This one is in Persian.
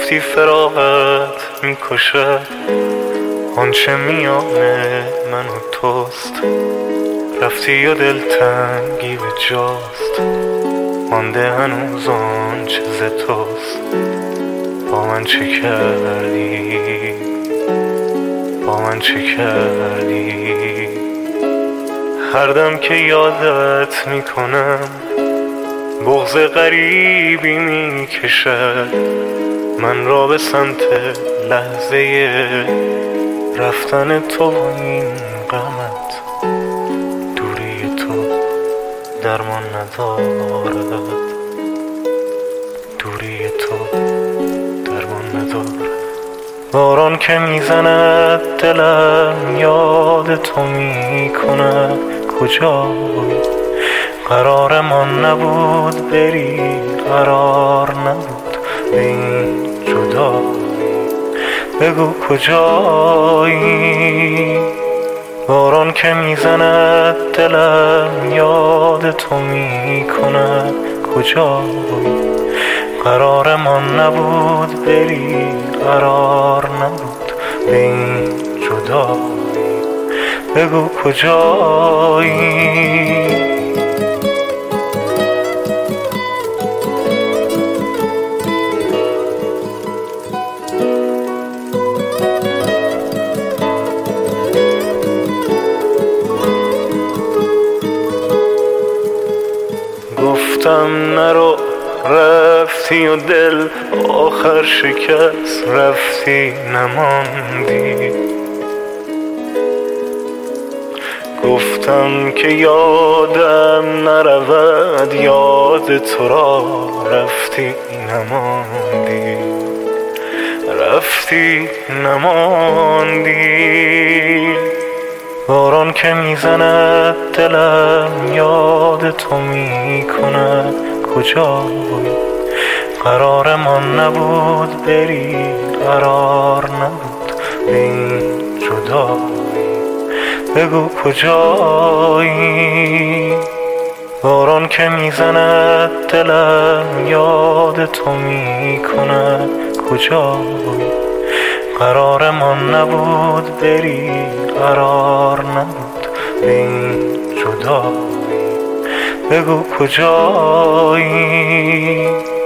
گفتی فراقت میکشد آنچه میانه من و توست. رفتی و دلتنگی به جاست، مانده هنوز آنچه ز توست. با من چه کردی، با من چه کردی؟ هر دم که یادت میکنم بغض غریبی میکشد من را به سمت لحظه رفتن تو و این غمت. دوری تو درمان ندارد، دوری تو درمان ندارد. باران که میزند دلم یاد تو میکند کجایی؟ قرار ما نبود بری، قرار نبود به این جدایی. بگو کجایی؟ باران که میزند دلم یاد تو میکند کجایی؟ قرار ما نبود بری، قرار نبود به این جدایی. بگو کجایی؟ گفتم نرو، رفتی و دل آخر شکست، رفتی نماندی. گفتم که یادم نرود یاد تو را، رفتی نماندی، رفتی نماندی. باران که میزند دلم یاد تو میکند کجایی؟ قرار ما نبود بری، قرار نبود به این جدایی. بگو کجایی؟ باران که میزند دلم یاد تو میکند کجایی؟ قرار ما نبود بری، قرار نبود به این جدایی. بگو کجایی؟